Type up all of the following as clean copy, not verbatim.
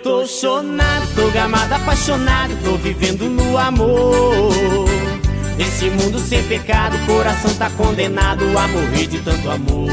tô chonado, tô gamado, apaixonado, tô vivendo no amor. Esse mundo sem pecado, coração tá condenado a morrer de tanto amor.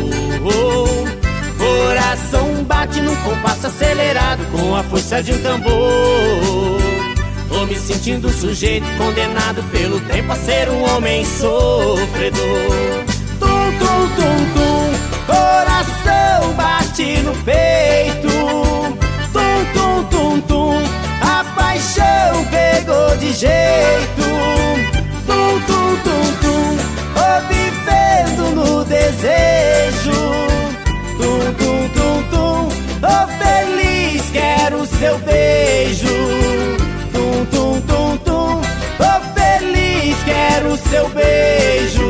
Coração bate num compasso acelerado com a força de um tambor. Tô me sentindo sujeito, condenado pelo tempo a ser um homem sofredor. Tum, tum, tum, tum, coração bate no peito. Tum, tum, tum, tum, a paixão pegou de jeito. Tum, tum, tum, tum, tô vivendo no desejo. Tum, tum, tum, tum, tô feliz, quero seu beijo. Tum, tum, tum, tum, tô feliz, quero seu beijo.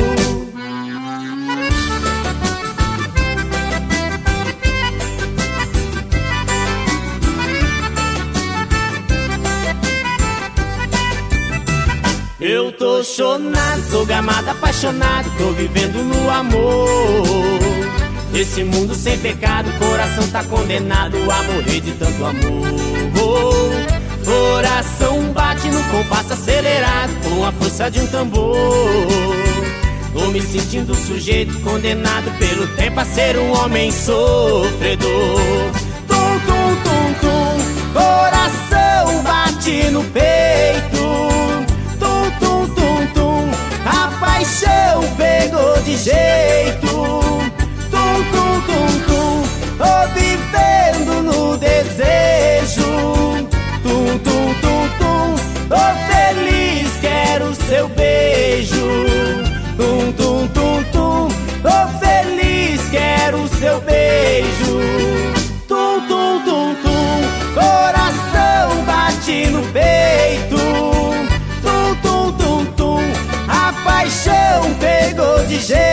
Eu tô chonado, tô gamado, apaixonado, tô vivendo no amor. Esse mundo sem pecado, coração tá condenado a morrer de tanto amor. Coração bate no compasso acelerado com a força de um tambor. Tô me sentindo sujeito, condenado pelo tempo a ser um homem sofredor. Tum, tum, tum, tum, coração bate no peito. Tum, tum, tum, tum, a paixão pegou de jeito. Tum, tum, tum, tum, tô vivendo no desejo. Tum, tum, tum, tum, tô feliz, quero seu beijo. Tum, tum, tum, tum, tô feliz, quero seu beijo. Tum, tum, tum, tum, coração bate no peito. Tum, tum, tum, tum, a paixão pegou de jeito.